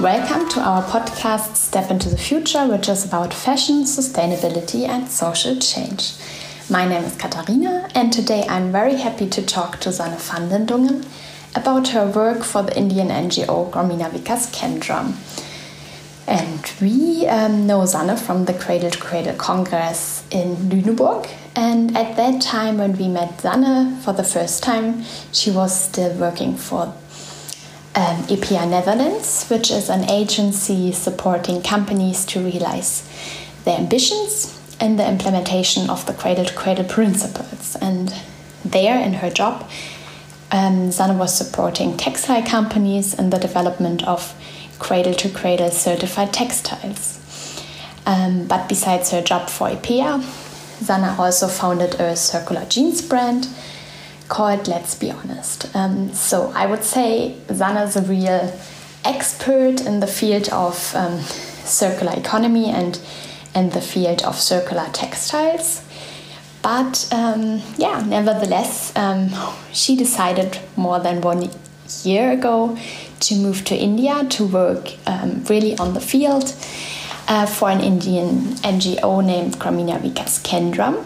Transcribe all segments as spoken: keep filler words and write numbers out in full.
welcome to our podcast Step into the Future, which is about fashion, sustainability and social change. My name is Katharina and today I'm very happy to talk to Sanne van den Dungen about her work for the Indian N G O Grameen Vikas Kendram. And we um, know Sanne from the Cradle to Cradle Congress in Lüneburg. And at that time when we met Sanne for the first time, she was still working for um, E P A Netherlands, which is an agency supporting companies to realize their ambitions in the implementation of the Cradle to Cradle principles. And there in her job, um, Sanne was supporting textile companies in the development of Cradle to Cradle certified textiles. Um, but besides her job for E P A, Sanne also founded a circular jeans brand called Let's Be Honest. Um, so I would say Sanne is a real expert in the field of um, circular economy and in the field of circular textiles. But um, yeah, nevertheless, um, she decided more than one year ago to move to India to work um, really on the field uh, for an Indian N G O named Grameen Vikas Kendram.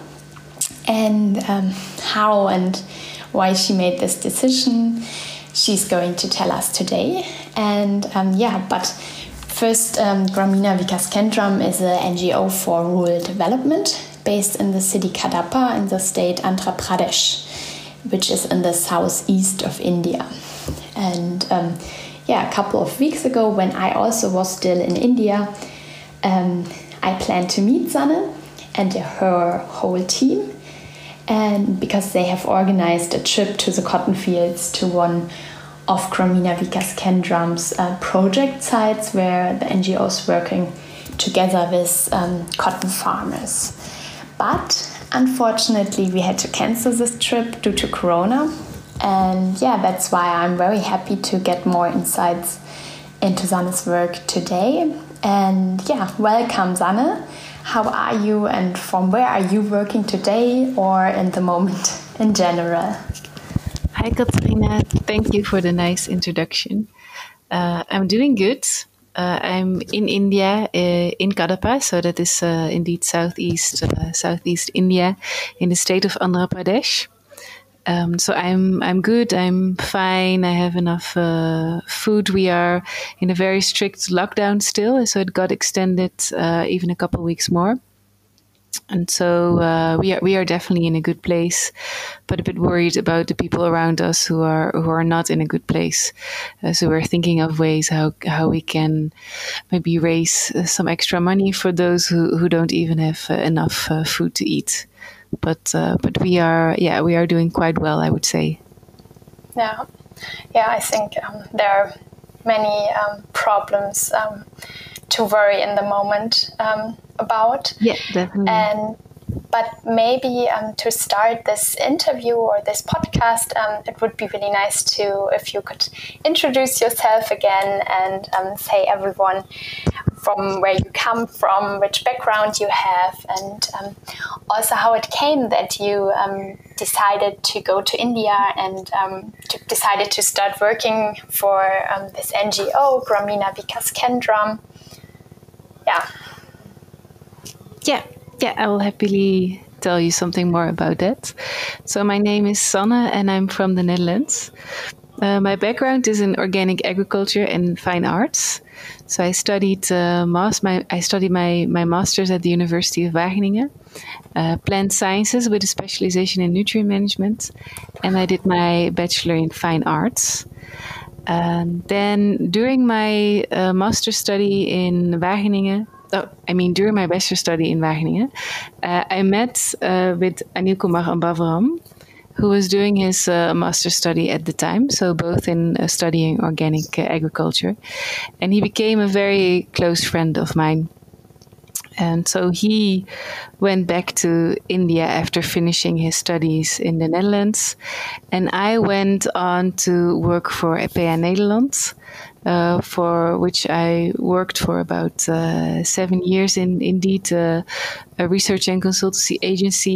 And um, how and why she made this decision, she's going to tell us today. And um, yeah, but first, um, Grameen Vikas Kendram is an N G O for rural development based in the city Kadapa in the state Andhra Pradesh, which is in the southeast of India. And um, yeah, a couple of weeks ago, when I also was still in India, um, I planned to meet Sanne and her whole team, and because they have organized a trip to the cotton fields to one of Grameen Vikas Kendram's uh, project sites where the N G O is working together with um, cotton farmers. But unfortunately, we had to cancel this trip due to Corona. And yeah, that's why I'm very happy to get more insights into Sanne's work today. And yeah, welcome Sanne. How are you and from where are you working today or in the moment in general? Hi Katharina, thank you for the nice introduction. Uh, I'm doing good. Uh, I'm in India, uh, in Kadapa, so that is uh, indeed southeast, uh, southeast India, in the state of Andhra Pradesh. Um, so I'm I'm good. I'm fine. I have enough uh, food. We are in a very strict lockdown still, so it got extended uh, even a couple of weeks more. And so uh, we are we are definitely in a good place, but a bit worried about the people around us who are who are not in a good place. Uh, so we're thinking of ways how how we can maybe raise uh, some extra money for those who, who don't even have uh, enough uh, food to eat. But uh, but we are yeah we are doing quite well, I would say. Yeah, yeah. I think um, there are many um, problems um, to worry in the moment um, about. Yeah, definitely. And but maybe um, to start this interview or this podcast, um, it would be really nice to if you could introduce yourself again and um, say everyone from where you come from, which background you have, and um, also how it came that you um, decided to go to India and um, to, decided to start working for um, this N G O, Grameen Vikas Kendram. Yeah. Yeah, yeah, I will happily tell you something more about that. So my name is Sanne and I'm from the Netherlands. Uh, my background is in organic agriculture and fine arts. So I studied uh, mas- my I studied my, my master's at the University of Wageningen, uh, plant sciences with a specialization in nutrient management, and I did my bachelor in fine arts. And then during my uh, master's study in Wageningen, oh, I mean during my bachelor study in Wageningen, uh, I met uh, with Anil Kumar Ambavaram, who was doing his uh, master's study at the time, so both in uh, studying organic uh, agriculture. And he became a very close friend of mine. And so he went back to India after finishing his studies in the Netherlands. And I went on to work for E P A Nederland, uh, for which I worked for about uh, seven years in indeed uh, a research and consultancy agency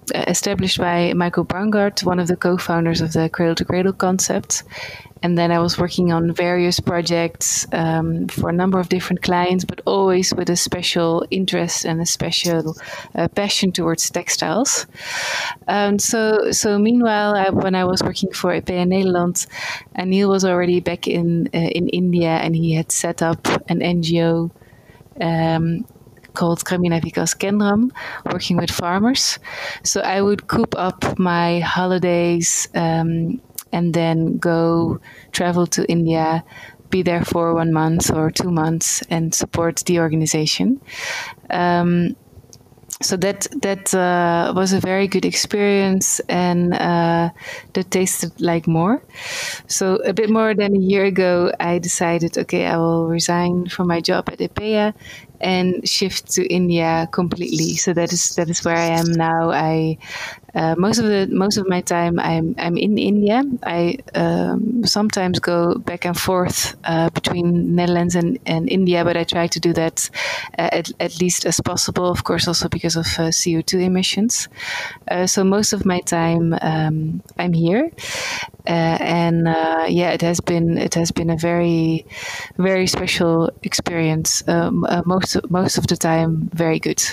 established by Michael Braungart, one of the co-founders of the Cradle to Cradle concept. And then I was working on various projects um, for a number of different clients, but always with a special interest and a special uh, passion towards textiles. Um, so, so meanwhile, I, when I was working for E P A Nederland, Anil was already back in uh, in India, and he had set up an N G O um, called Gramina Vikas Kendram, working with farmers. So I would coop up my holidays um, and then go travel to India, be there for one month or two months and support the organization. Um, so that that uh, was a very good experience, and uh, that tasted like more. So a bit more than a year ago, I decided, okay, I will resign from my job at E P A and shift to India completely. So that is that is where I am now. I uh, most of the most of my time I'm I'm in India. I um, sometimes go back and forth uh, between Netherlands and, and India, but I try to do that uh, at, at least as possible. Of course, also because of uh, C O two emissions. Uh, so most of my time um, I'm here, uh, and uh, yeah, it has been it has been a very very special experience. Um, uh, most most of the time, very good.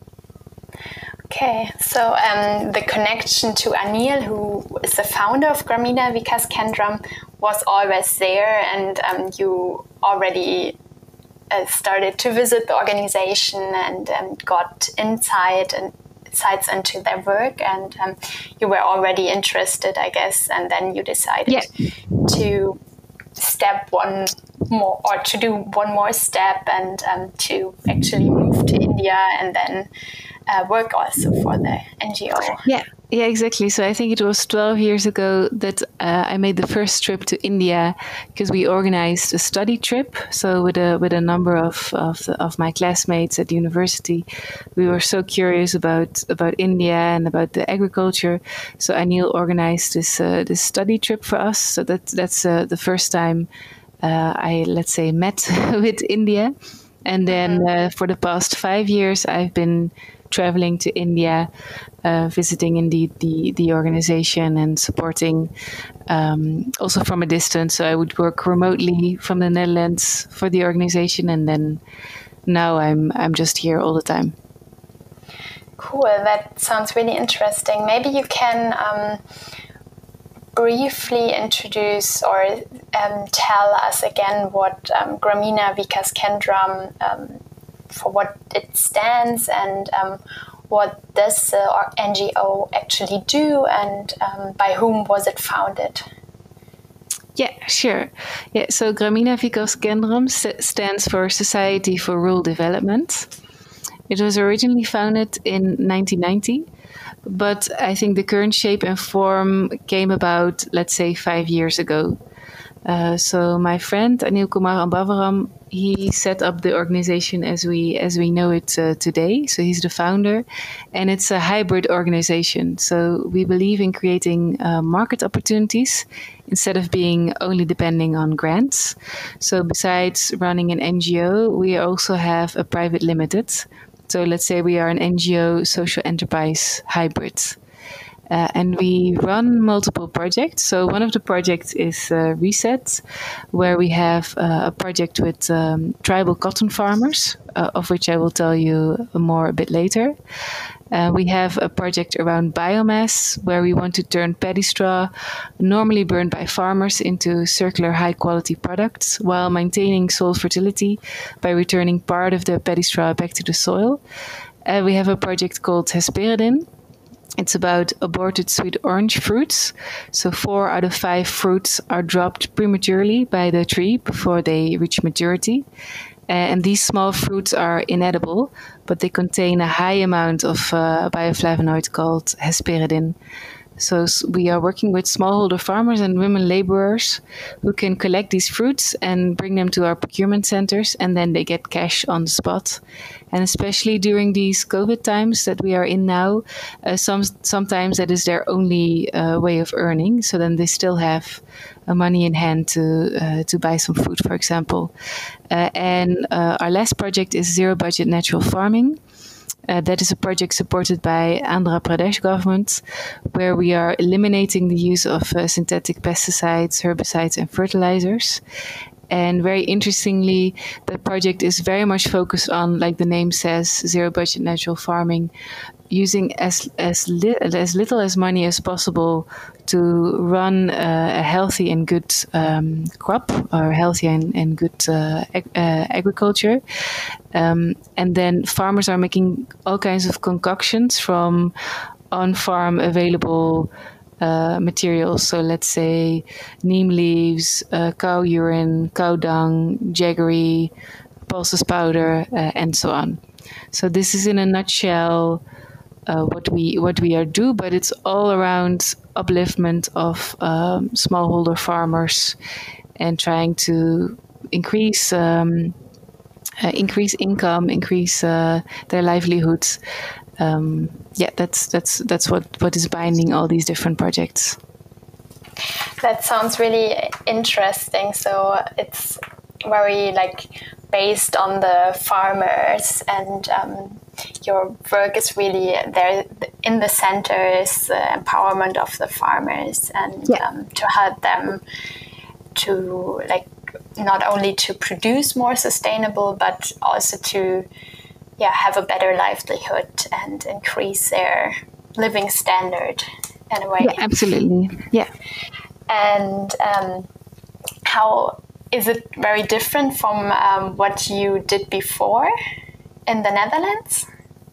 Okay, so um, the connection to Anil, who is the founder of Gramina Vikas Kendram, was always there, and um, you already uh, started to visit the organization and um, got insight and insights into their work, and um, you were already interested, I guess, and then you decided yeah. to step one more, or to do one more step, and um, to actually move to India and then uh, work also for the N G O. Yeah, yeah, exactly. So I think it was twelve years ago that uh, I made the first trip to India, because we organized a study trip. So with a with a number of of, the, of my classmates at university, we were so curious about about India and about the agriculture. So Anil organized this uh, this study trip for us. So that that's uh, the first time uh, I let's say met with India. And then uh, for the past five years, I've been traveling to India, uh, visiting indeed the, the organization and supporting um, also from a distance. So I would work remotely from the Netherlands for the organization, and then now I'm I'm just here all the time. Cool, that sounds really interesting. Maybe you can um, briefly introduce or um, tell us again what um, Gramina Vikas Kendram, um, for what it stands, and um, what does the N G O actually do, and um, by whom was it founded? Yeah, sure. Yeah, so Gramina Vikas Kendram stands for Society for Rural Development. It was originally founded in nineteen ninety, but I think the current shape and form came about, let's say, five years ago. Uh, so my friend Anil Kumar Ambavaram, he set up the organization as we as we know it uh, today. So he's the founder, and it's a hybrid organization. So we believe in creating uh, market opportunities instead of being only depending on grants. So besides running an N G O, we also have a private limited. So let's say we are an N G O social enterprise hybrid. Uh, and we run multiple projects. So one of the projects is uh, Reset, where we have uh, a project with um, tribal cotton farmers, uh, of which I will tell you more a bit later. Uh, we have a project around biomass, where we want to turn paddy straw, normally burned by farmers, into circular high-quality products, while maintaining soil fertility by returning part of the paddy straw back to the soil. Uh, we have a project called Hesperidin. It's about aborted sweet orange fruits. So four out of five fruits are dropped prematurely by the tree before they reach maturity. Uh, and these small fruits are inedible, but they contain a high amount of uh, a bioflavonoid called hesperidin. So we are working with smallholder farmers and women laborers who can collect these fruits and bring them to our procurement centers, and then they get cash on the spot. And especially during these COVID times that we are in now, uh, some sometimes that is their only uh, way of earning. So then they still have uh, money in hand to uh, to buy some food, for example. Uh, and uh, our last project is zero budget natural farming. Uh, that is a project supported by Andhra Pradesh government, where we are eliminating the use of uh, synthetic pesticides, herbicides, and fertilizers. And very interestingly, the project is very much focused on, like the name says, zero budget natural farming, using as as, li- as little as money as possible to run uh, a healthy and good um, crop, or healthy and, and good uh, ag- uh, agriculture. Um, and then farmers are making all kinds of concoctions from on-farm available uh, materials. So let's say neem leaves, uh, cow urine, cow dung, jaggery, pulses powder, uh, and so on. So this is in a nutshell uh, what we what we are do, but it's all around upliftment of um, smallholder farmers and trying to increase um, uh, increase income, increase uh, their livelihoods. Um, yeah, that's that's that's what, what is binding all these different projects. That sounds really interesting. So it's very like based on the farmers, and um, your work is really there in the center is the empowerment of the farmers, and yeah. um, to help them to like not only to produce more sustainable, but also to yeah have a better livelihood and increase their living standard in a way. Yeah, absolutely. Yeah. And um, how is it very different from um, what you did before in the Netherlands?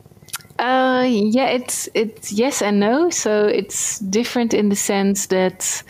Uh, yeah, it's it's yes and no. So it's different in the sense that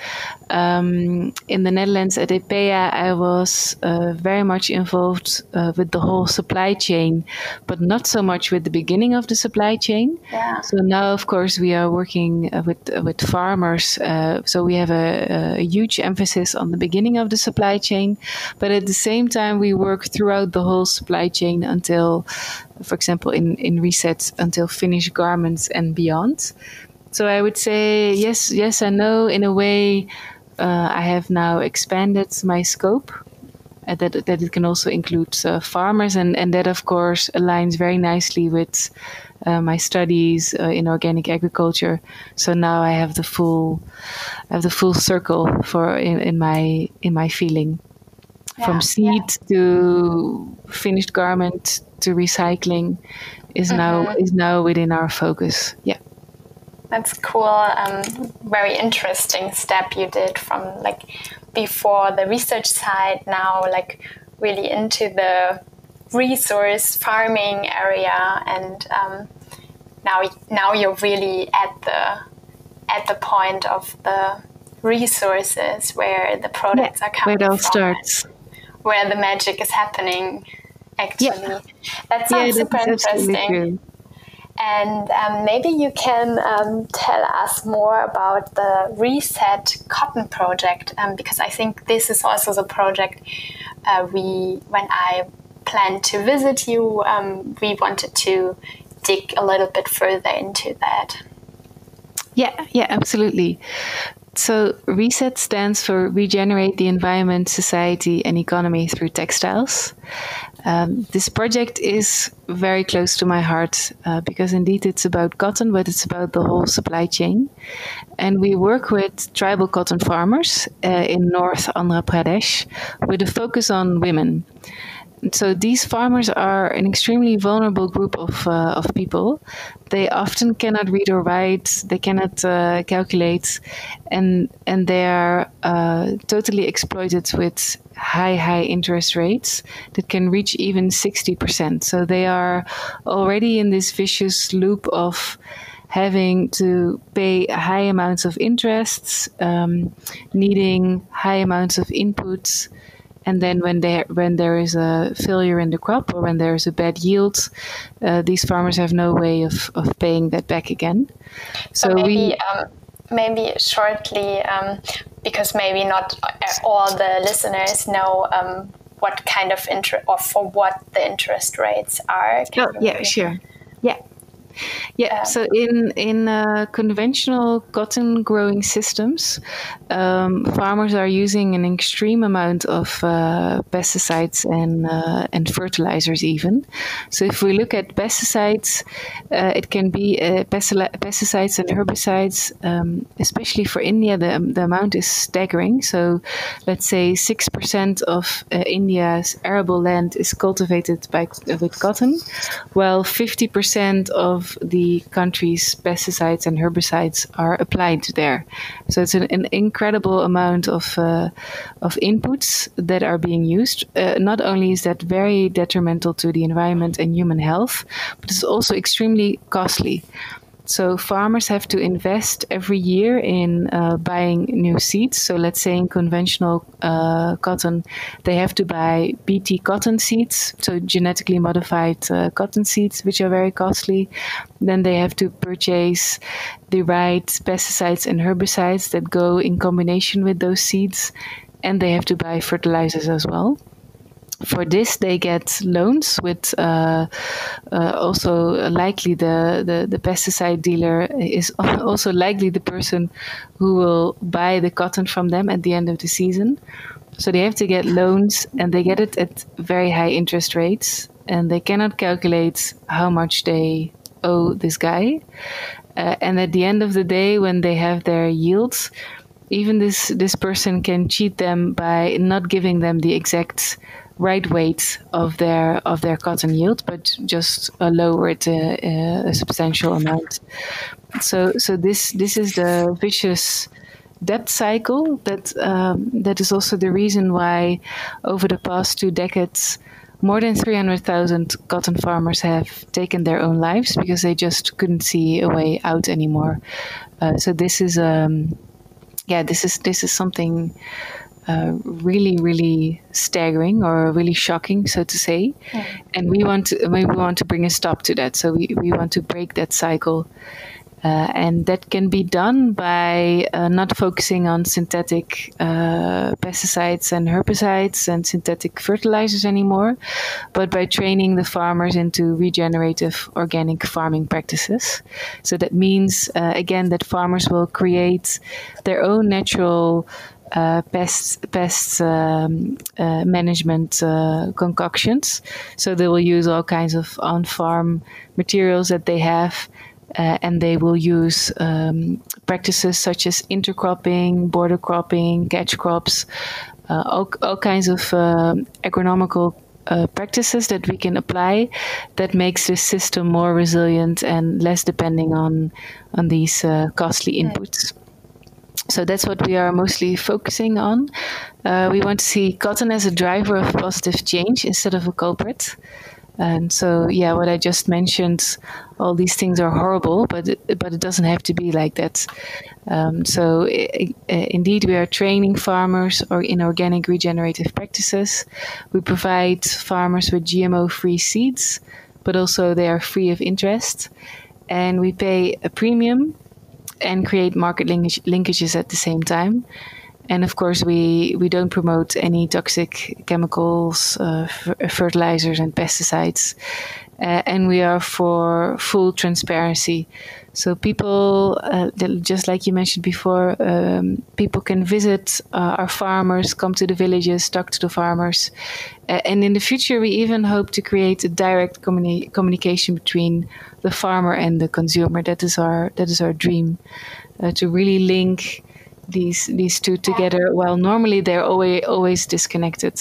um, in the Netherlands at E P E A, I was uh, very much involved uh, with the whole supply chain, but not so much with the beginning of the supply chain. Yeah. So now, of course, we are working uh, with uh, with farmers. Uh, so we have a, a huge emphasis on the beginning of the supply chain, but at the same time, we work throughout the whole supply chain until, for example, in, in Reset, until finished garments and beyond. So I would say yes, yes and no. In a way, uh, I have now expanded my scope, uh, that that it can also include uh, farmers, and, and that of course aligns very nicely with uh, my studies uh, in organic agriculture. So now I have the full, I have the full circle for in, in my in my feeling, Yeah, from seed yeah. to finished garment to recycling is Mm-hmm. now is now within our focus. Yeah. That's cool. Um, very interesting step you did from like before the research side, now like really into the resource farming area, and um, now now you're really at the at the point of the resources where the products Yeah, are coming where it all from, starts. where the magic is happening. Actually, Yeah. that Yeah, sounds that super is absolutely interesting. true. And um, maybe you can um, tell us more about the Reset Cotton project, um, because I think this is also the project uh, we, when I planned to visit you, um, we wanted to dig a little bit further into that. Yeah, yeah, absolutely. So RESET stands for Regenerate the Environment, Society and Economy Through Textiles. Um, this project is very close to my heart uh, because indeed it's about cotton, but it's about the whole supply chain. And we work with tribal cotton farmers uh, in North Andhra Pradesh with a focus on women. So these farmers are an extremely vulnerable group of uh, of people. They often cannot read or write. They cannot uh, calculate, and and they are uh, totally exploited with high high interest rates that can reach even sixty percent. So they are already in this vicious loop of having to pay high amounts of interests, um, needing high amounts of inputs. And then when there when there is a failure in the crop or when there is a bad yield, uh, these farmers have no way of, of paying that back again. So, so maybe we, um, maybe shortly, um, because maybe not all the listeners know um, what kind of interest or for what the interest rates are. Can oh, yeah, sure. Yeah. Yeah, Um, so in in uh, conventional cotton growing systems, um, farmers are using an extreme amount of uh, pesticides and uh, and fertilizers even. So if we look at pesticides, uh, it can be uh, pesticide- pesticides and herbicides. Um, especially for India, the the amount is staggering. So let's say six percent of uh, India's arable land is cultivated by with cotton, while fifty percent of the country's pesticides and herbicides are applied there. So it's an, an incredible amount of uh, of inputs that are being used. Uh, not only is that very detrimental to the environment and human health, but it's also extremely costly. So farmers have to invest every year in uh, buying new seeds. So let's say in conventional uh, cotton, they have to buy B T cotton seeds, so genetically modified uh, cotton seeds, which are very costly. Then they have to purchase the right pesticides and herbicides that go in combination with those seeds. And they have to buy fertilizers as well. For this, they get loans with uh, uh, also likely the, the, the pesticide dealer is also likely the person who will buy the cotton from them at the end of the season. So they have to get loans, and they get it at very high interest rates, and they cannot calculate how much they owe this guy. Uh, and at the end of the day, when they have their yields, even this, this person can cheat them by not giving them the exact right weight of their of their cotton yield, but just uh, lower it uh, uh, a substantial amount. So so this this is the vicious debt cycle that um, that is also the reason why over the past two decades more than three hundred thousand cotton farmers have taken their own lives because they just couldn't see a way out anymore. Uh, so this is um yeah this is this is something Uh, really, really staggering or really shocking, so to say. Mm. And we want to we want to bring a stop to that. So we, we want to break that cycle. Uh, and that can be done by uh, not focusing on synthetic uh, pesticides and herbicides and synthetic fertilizers anymore, but by training the farmers into regenerative organic farming practices. So that means, uh, again, that farmers will create their own natural Uh, pest pest um, uh, management uh, concoctions. So they will use all kinds of on-farm materials that they have, uh, and they will use um, practices such as intercropping, border cropping, catch crops, uh, all, all kinds of uh, agronomical uh, practices that we can apply that makes the system more resilient and less depending on on these uh, costly inputs. So that's what we are mostly focusing on. Uh, we want to see cotton as a driver of positive change instead of a culprit. And so, yeah, what I just mentioned, all these things are horrible, but it, but it doesn't have to be like that. Um, so, I, I, indeed, we are training farmers or in organic regenerative practices. We provide farmers with G M O-free seeds, but also they are free of interest. And we pay a premium and create market linkage, linkages at the same time. And of course, we, we don't promote any toxic chemicals, uh, f- fertilizers and pesticides. Uh, and we are for full transparency. So people, uh, just like you mentioned before, um, people can visit uh, our farmers, come to the villages, talk to the farmers. Uh, and in the future, we even hope to create a direct communi- communication between the farmer and the consumer. That is our that is our dream, uh, to really link these these two together. While normally they're always always disconnected.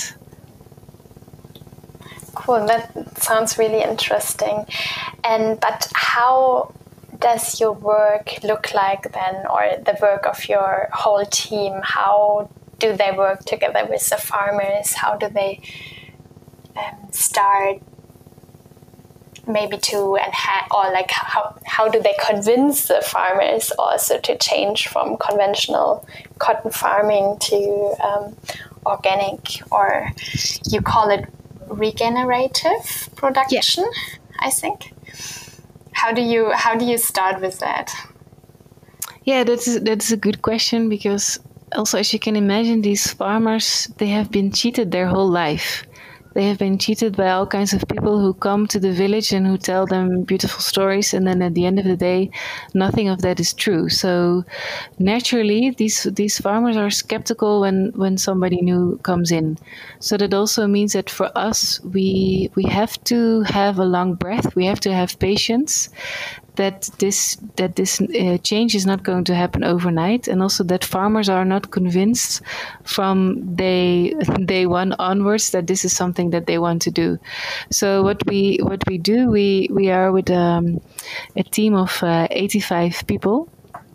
Cool. That sounds really interesting. And but how does your work look like then, or the work of your whole team? How do they work together with the farmers? How do they um, start maybe to enhance, or like how, how do they convince the farmers also to change from conventional cotton farming to um, organic, or you call it regenerative production? Yeah. I think. How do you how do you start with that? Yeah, that's that's a good question, because also, as you can imagine, these farmers, they have been cheated their whole life. They have been cheated by all kinds of people who come to the village and who tell them beautiful stories, and then at the end of the day, nothing of that is true. So naturally, these these farmers are skeptical when when somebody new comes in. So that also means that for us, we we have to have a long breath. We have to have patience. That this that this uh, change is not going to happen overnight, and also that farmers are not convinced from day day one onwards that this is something that they want to do. So what we what we do, we we are with um, a team of uh, eighty-five people.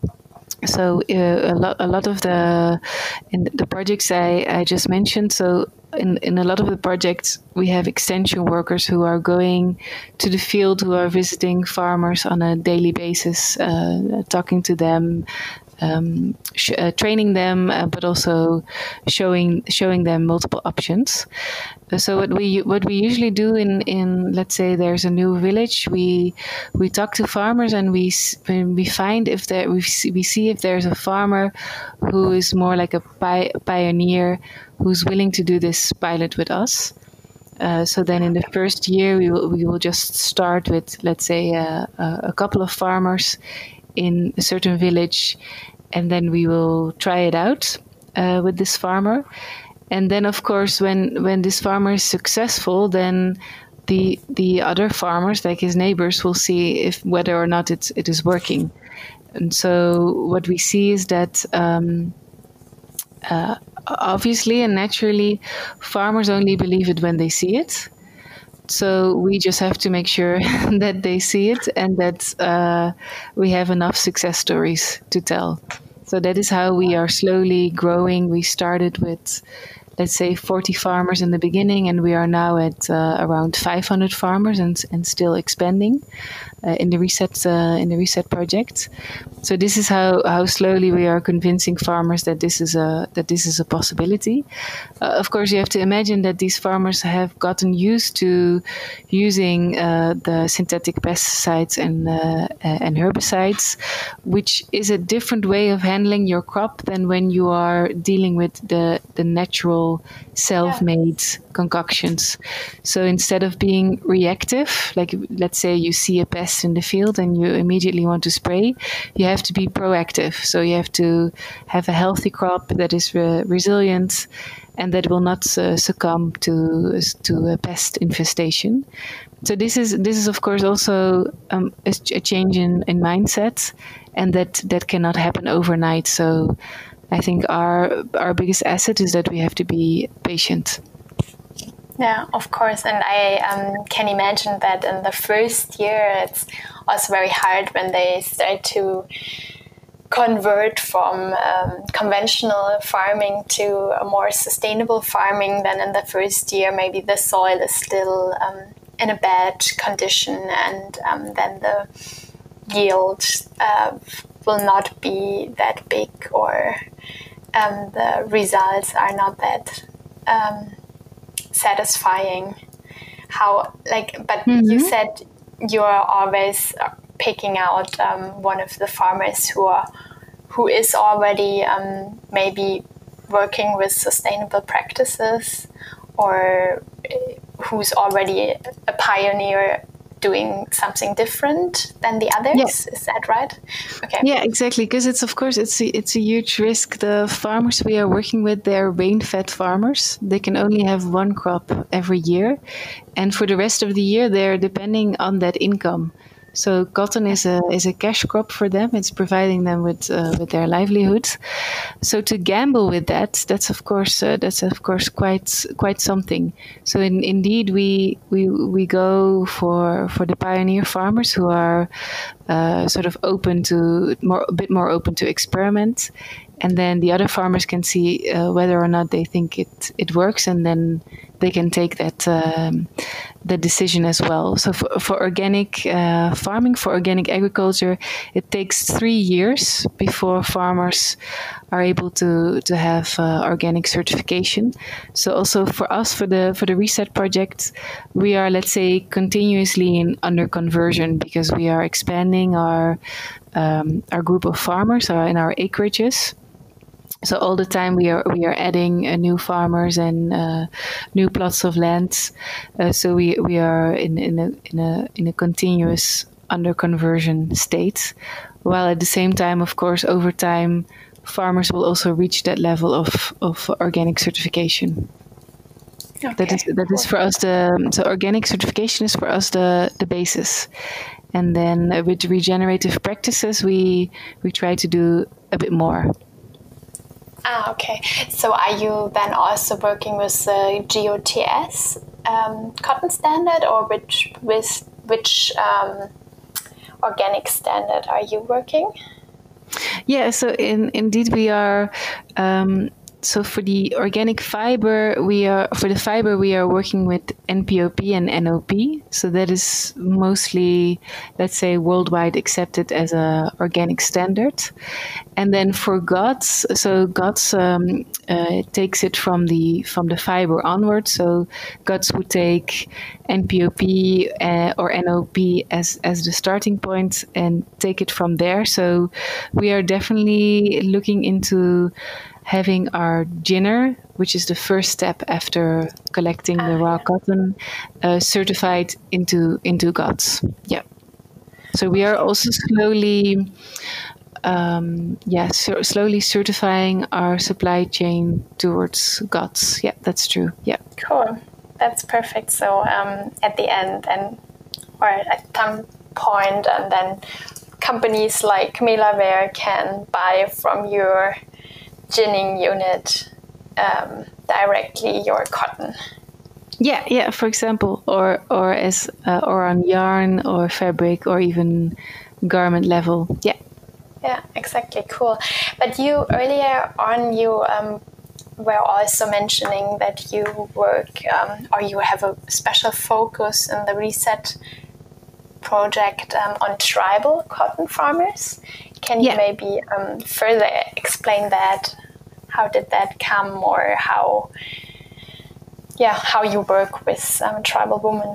So uh, a lot a lot of the in the projects I, I just mentioned. So in, in a lot of the projects, we have extension workers who are going to the field, who are visiting farmers on a daily basis, uh, talking to them, um, sh- uh, training them, uh, but also showing showing them multiple options. Uh, so what we what we usually do in, in let's say there's a new village, we we talk to farmers and we we find if there we see, we see if there's a farmer who is more like a pi- pioneer who's willing to do this pilot with us. Uh, so then in the first year we will we will just start with, let's say, uh, a couple of farmers in a certain village, and then we will try it out uh, with this farmer. And then, of course, when, when this farmer is successful, then the the other farmers, like his neighbors, will see if whether or not it's, it is working. And so what we see is that um, uh, obviously and naturally, farmers only believe it when they see it. So we just have to make sure that they see it and that uh, we have enough success stories to tell. So that is how we are slowly growing. We started with, let's say, forty farmers in the beginning, and we are now at uh, around five hundred farmers and, and still expanding uh, in the reset uh, in the reset project. So this is how, how slowly we are convincing farmers that this is a that this is a possibility. Uh, of course, you have to imagine that these farmers have gotten used to using uh, the synthetic pesticides and uh, and herbicides, which is a different way of handling your crop than when you are dealing with the the natural self-made concoctions. So instead of being reactive, like let's say you see a pest in the field and you immediately want to spray, you have to be proactive. So you have to have a healthy crop that is re- resilient and that will not uh, succumb to to a pest infestation. So this is this is of course also um, a, a change in, in mindset, and that that cannot happen overnight. So I think our our biggest asset is that we have to be patient. Yeah, of course. And I um, can imagine that in the first year, it's also very hard when they start to convert from um, conventional farming to a more sustainable farming. Then in the first year, maybe the soil is still um, in a bad condition, and um, then the yield uh, will not be that big, or um, the results are not that um, satisfying. How like, but mm-hmm. you said you are always picking out um, one of the farmers who are who is already um, maybe working with sustainable practices, or who's already a pioneer doing something different than the others. Yeah. Is that right? Okay. Yeah, exactly. Because it's, of course, it's a, it's a huge risk. The farmers we are working with, they're rain-fed farmers. They can only have one crop every year. And for the rest of the year, they're depending on that income. So cotton is a is a cash crop for them. It's providing them with uh, with their livelihood. So to gamble with that, that's of course uh, that's of course quite quite something. So in, indeed, we we we go for for the pioneer farmers who are uh, sort of open to more a bit more open to experiment, and then the other farmers can see uh, whether or not they think it it works, and then they can take that um, the decision as well. So for, for organic uh, farming, for organic agriculture, it takes three years before farmers are able to to have uh, organic certification. So also for us, for the for the Reset project, we are, let's say, continuously in under conversion, because we are expanding our um, our group of farmers uh, in our acreages. So all the time we are we are adding uh, new farmers and uh, new plots of land. Uh, so we, we are in, in a in a in a continuous under conversion state. While at the same time, of course, over time, farmers will also reach that level of, of organic certification. Okay, that is that cool. is for us the so organic certification is for us the the basis, and then uh, with regenerative practices we we try to do a bit more. Ah, okay. So are you then also working with the G O T S um, cotton standard, or which with which um, organic standard are you working? Yeah, so in, indeed we are. Um, so for the organic fiber, we are for the fiber we are working with N P O P and N O P. So that is mostly, let's say, worldwide accepted as a organic standard. And then for G O T S, so G O T S um, uh, takes it from the from the fiber onward. So G O T S would take N P O P uh, or N O P as as the starting point and take it from there. So we are definitely looking into having our ginner, which is the first step after collecting the raw cotton, uh, certified into into G O T S. Yeah. So we are also slowly, um, yeah, so slowly certifying our supply chain towards G O T S. Yeah, that's true. Yeah. Cool. That's perfect. So um, at the end, and or at some point, and then companies like Camilaware can buy from your ginning unit um, directly your cotton. Yeah, yeah. For example, or or as uh, or on yarn or fabric or even garment level. Yeah. Yeah, exactly. Cool. But you earlier on you um, were also mentioning that you work um, or you have a special focus in the Reset project um, on tribal cotton farmers. Can you yeah. maybe um, further explain that? How did that come, or how, yeah, how you work with um, tribal women?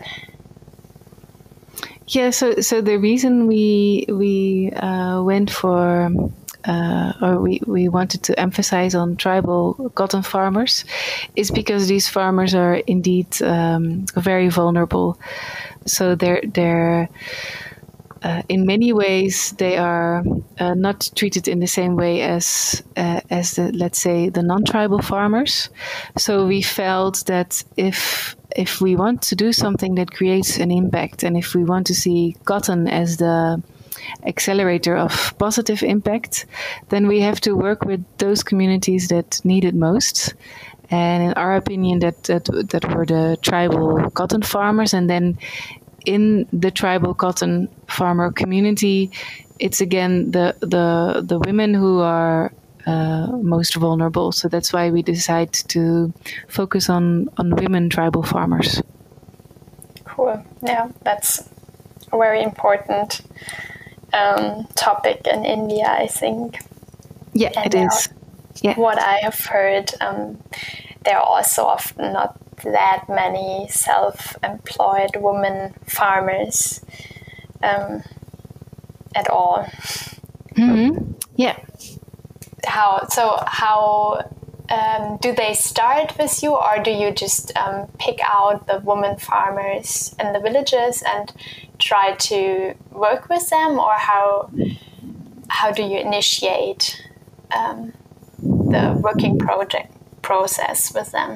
Yeah, so so the reason we we uh, went for uh, or we, we wanted to emphasize on tribal cotton farmers is because these farmers are indeed um, very vulnerable. So they're they're Uh, in many ways, they are uh, not treated in the same way as uh, as the, let's say, the non-tribal farmers. So we felt that if if we want to do something that creates an impact, and if we want to see cotton as the accelerator of positive impact, then we have to work with those communities that need it most. And in our opinion, that that, that were the tribal cotton farmers. And then in the tribal cotton farmer community, it's again the the the women who are uh, most vulnerable. So that's why we decide to focus on on women tribal farmers. Cool. Yeah, that's a very important um, topic in India, I think. Yeah, and it is. Yeah. What I have heard, um, there are also often not that many self-employed women farmers um, at all. Mm-hmm. Yeah. How so? How um, do they start with you, or do you just um, pick out the women farmers in the villages and try to work with them, or how how do you initiate um, the working project process with them?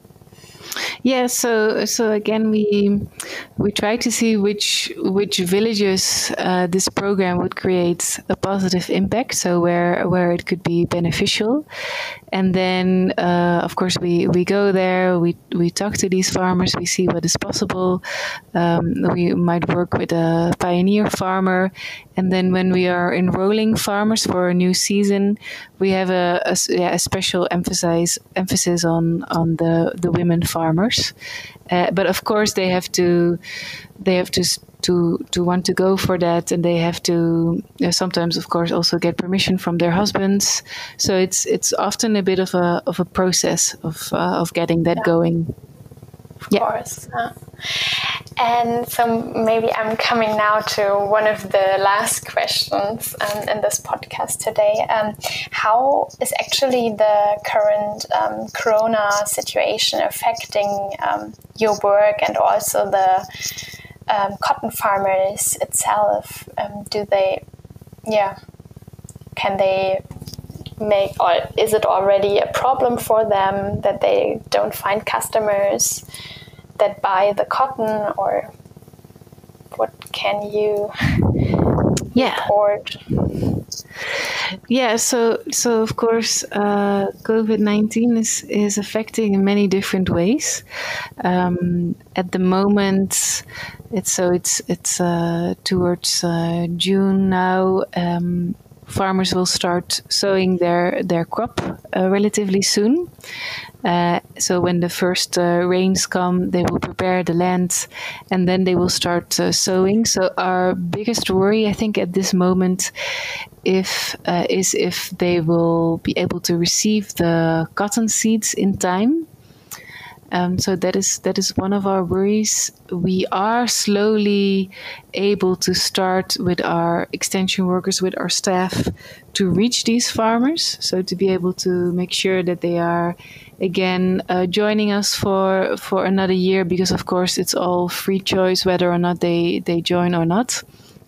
Yeah, so so again, we we try to see which which villages uh, this program would create a positive impact. So where where it could be beneficial, and then uh, of course we, we go there. We we talk to these farmers. We see what is possible. Um, we might work with a pioneer farmer, and then when we are enrolling farmers for a new season, we have a, a, yeah, a special emphasis emphasis on on the the women farmers. Uh, but of course, they have to they have to to to want to go for that, and they have to uh, sometimes, of course, also get permission from their husbands. So it's it's often a bit of a of a process of uh, of getting that yeah. going. Of Yeah. course. Uh, and so maybe I'm coming now to one of the last questions um, in this podcast today. Um, how is actually the current um, Corona situation affecting um, your work and also the um, cotton farmers itself? Um, do they, yeah, can they make, or is it already a problem for them that they don't find customers that buy the cotton, or what can you Yeah. report? Yeah, so so of course, uh, COVID nineteen is is affecting in many different ways. Um, at the moment, it's so it's it's uh, towards uh, June now. Um, farmers will start sowing their their crop uh, relatively soon. Uh, so when the first uh, rains come, they will prepare the land, and then they will start uh, sowing. So our biggest worry, I think, at this moment, if uh, is if they will be able to receive the cotton seeds in time. Um, so that is that is one of our worries. We are slowly able to start with our extension workers, with our staff, to reach these farmers. So to be able to make sure that they are again uh, joining us for for another year, because of course it's all free choice whether or not they they join or not.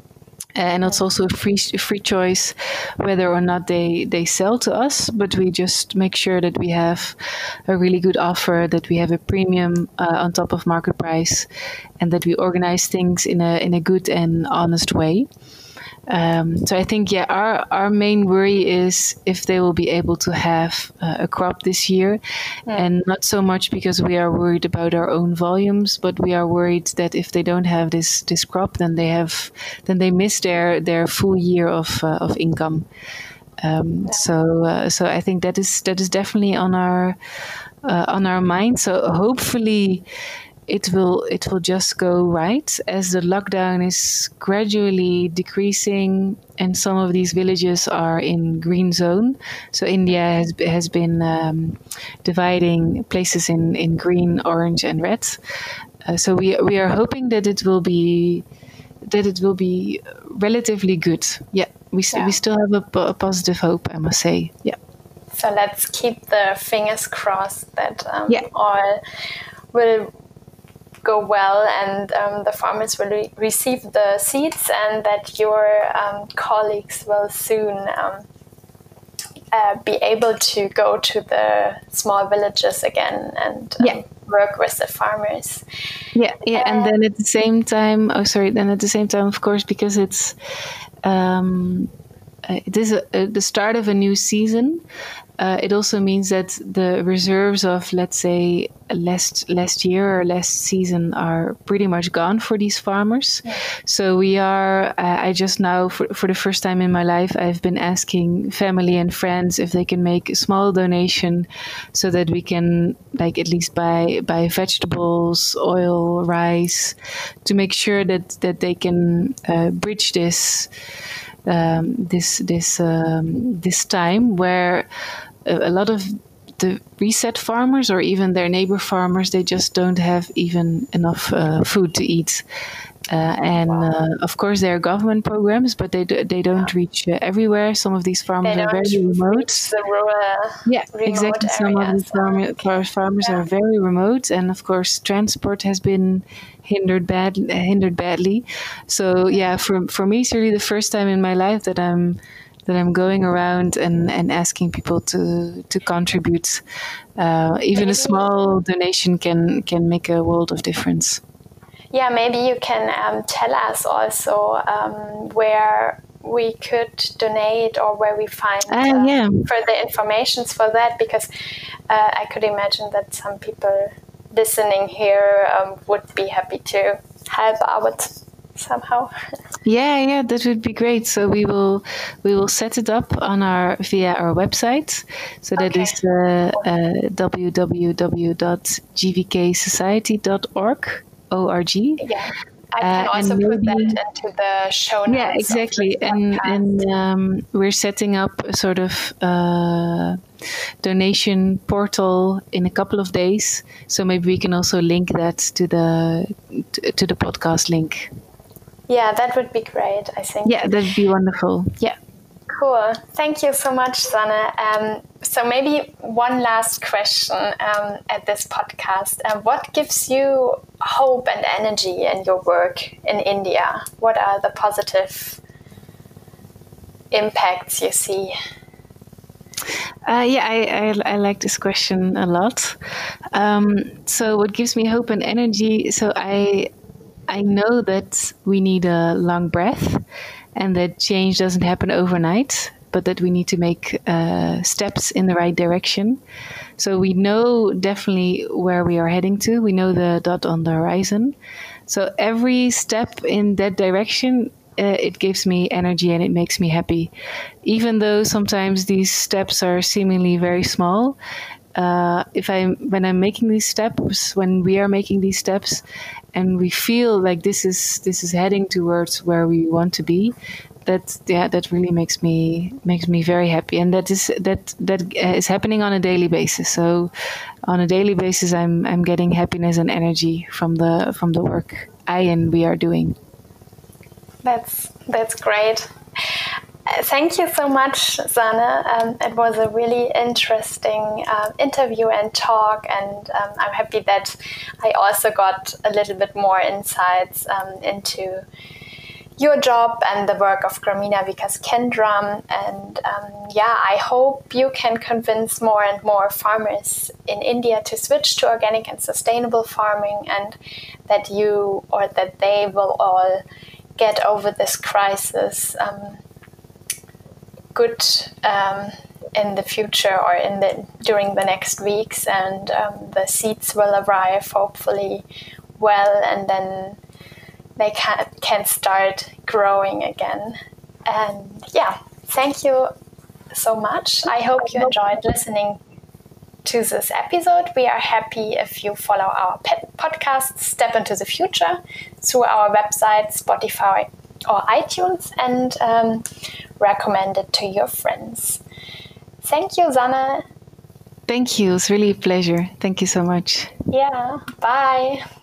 And it's also a free free choice whether or not they, they sell to us. But we just make sure that we have a really good offer, that we have a premium uh, on top of market price, and that we organize things in a in a good and honest way. Um, so I think, yeah, our, our main worry is if they will be able to have uh, a crop this year, mm. and not so much because we are worried about our own volumes, but we are worried that if they don't have this, this crop, then they have then they miss their, their full year of uh, of income. Um, so uh, so I think that is that is definitely on our uh, on our mind. So hopefully it will it will just go right as the lockdown is gradually decreasing and some of these villages are in green zone. So India has has been um, dividing places in, in green, orange, and red. Uh, so we we are hoping that it will be that it will be relatively good. Yeah, we st- Yeah. we still have a, a positive hope, I must say. Yeah. So let's keep the fingers crossed that um, Yeah. all will go well and um, the farmers will re- receive the seeds, and that your um, colleagues will soon um, uh, be able to go to the small villages again and um, Yeah. work with the farmers. Yeah, yeah, and then at the same time, oh, sorry, then at the same time, of course, because it's um, uh, it is a, a, the start of a new season. Uh, it also means that the reserves of, let's say, last last year or last season are pretty much gone for these farmers. Yeah. So we are. Uh, I just now, for for the first time in my life, I've been asking family and friends if they can make a small donation, so that we can, like, at least buy buy vegetables, oil, rice, to make sure that that they can uh, bridge this. Um, this this um, this time where a, a lot of the reset farmers or even their neighbor farmers, they just don't have even enough uh, food to eat. Uh, and uh, of course, there are government programs, but they do, they don't reach uh, everywhere. Some of these farmers they are don't very remote. Reach the rural, yeah, remote exactly. Areas. Some of these farm, farmers yeah. are very remote, and of course, transport has been hindered bad hindered badly. So yeah, for for me, it's really the first time in my life that I'm that I'm going around and, and asking people to to contribute. Uh, even a small donation can can make a world of difference. Yeah, maybe you can um, tell us also um, where we could donate or where we find uh, uh, yeah. further information for that, because uh, I could imagine that some people listening here um, would be happy to help out somehow. Yeah, yeah, that would be great. So we will we will set it up on our via our website. So that okay. is uh, uh, w w w dot g v k society dot org. O R G. Yeah. I can uh, also put maybe, that into the show notes. Yeah, exactly. And and um, we're setting up a sort of uh, donation portal in a couple of days. So maybe we can also link that to the to, to the podcast link. Yeah, that would be great, I think. Yeah, that'd be wonderful. Yeah. Cool. Thank you so much, Sanne. Um, so maybe one last question um, at this podcast. Uh, what gives you hope and energy in your work in India? What are the positive impacts you see? Uh, yeah, I, I, I like this question a lot. Um, so what gives me hope and energy? So I I know that we need a long breath, and that change doesn't happen overnight, but that we need to make uh, steps in the right direction. So we know definitely where we are heading to. We know the dot on the horizon. So every step in that direction, uh, it gives me energy and it makes me happy. Even though sometimes these steps are seemingly very small, uh, if I when I'm making these steps, when we are making these steps, and we feel like this is this is heading towards where we want to be, that yeah, that really makes me makes me very happy, and that is that that is happening on a daily basis. So, on a daily basis, I'm I'm getting happiness and energy from the from the work I and we are doing. That's that's great. Uh, thank you so much, Sanne. Um, it was a really interesting uh, interview and talk, and um, I'm happy that I also got a little bit more insights um, into your job and the work of Gramina Vikas Kendram. And um, yeah, I hope you can convince more and more farmers in India to switch to organic and sustainable farming, and that you or that they will all get over this crisis um, good um, in the future or in the during the next weeks, and um, the seeds will arrive hopefully well, and then they can can start growing again. And yeah, thank you so much. I hope you enjoyed listening to this episode. We are happy if you follow our pet podcast Step into the Future through our website, Spotify or iTunes, and um, recommend it to your friends. Thank you, Sanne. Thank you. It's really a pleasure. Thank you so much. Yeah. Bye.